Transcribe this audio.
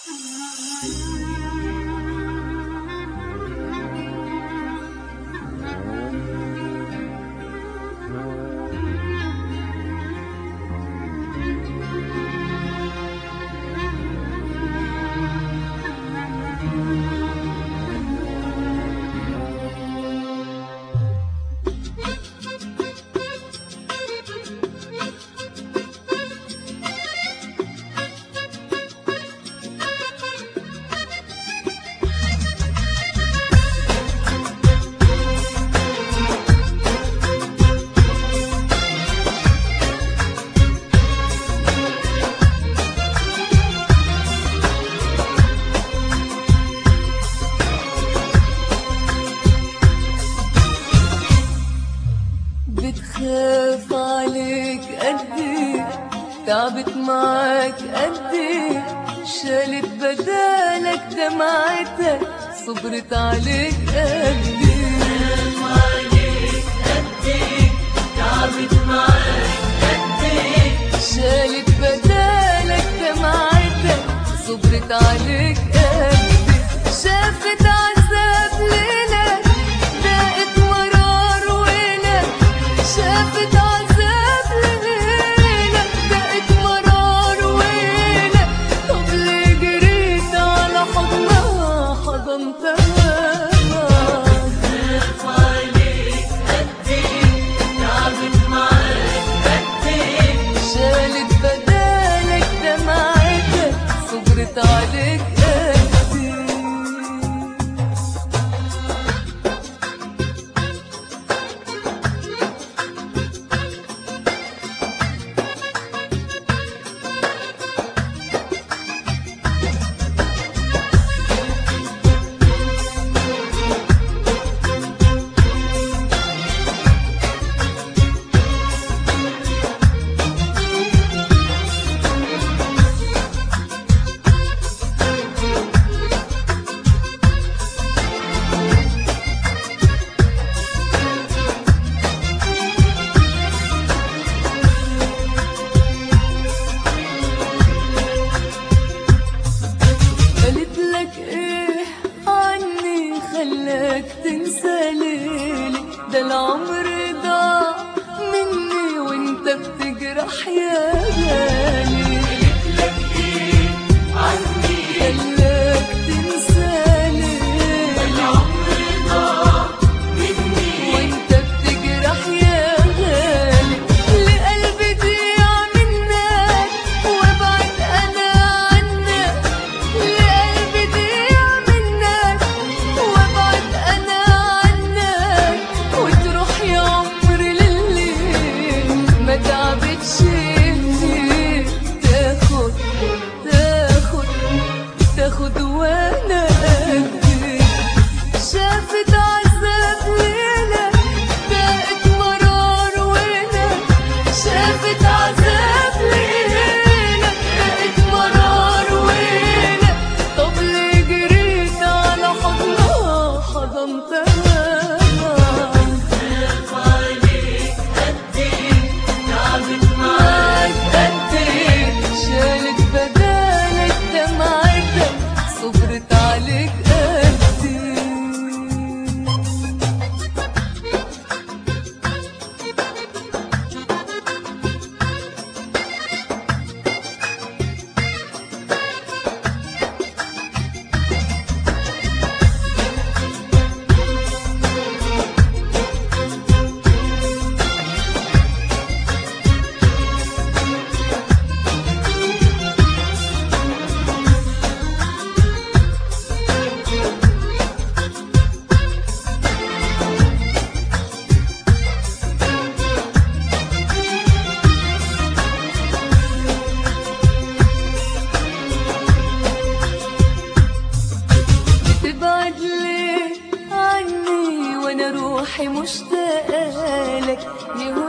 بتخاف عليك قدي، تعبت معاك قدي، شالت بدالك دمعتك، صبرت عليك قدي. بتخاف عليك قدي، تعبت معاك قدي، شالت بدالك دمعتك، صبرت عليك قدي. شافت عذاب ليلك، ذاقت مرار ويلك، شافت عذاب ليلك، ذاقت مرار ويلك. طب ليه جريت على حضنها حضنتها؟ بتخاف عليك قدي، تعبت معاك قدي، شالت بدالك دمعتك، صبرت عليك قدي. قالت لك ايه عني خلاك تنسى ليلي؟ ده العمر ضاع مني وانت بتجرح يا غالي. قالت لك ايه عني خلاك تنسى ليلي؟ العمر ضاع مني وانت بتجرح يا غالي. لقلبي ضيع منك وابعد انا عنك، لقلبي ضيع منك وابعد انا عنك، وتروح يا عمري للي ما تعبتش فيك. تاخد تاخد تاخد وانا قدي. شافت عذاب ليلك، ذاقت مرار ويلك، شافت عذاب ليلك، ذاقت مرار ويلك. طب ليه جريت على حضنها حضنتها؟ بتخاف عليك قدي، تعبت معاك قدي، شالت بدالك دمعتك، صبرت عليك قدي. تبعد ليه عني وانا روحي مشتاقة لك؟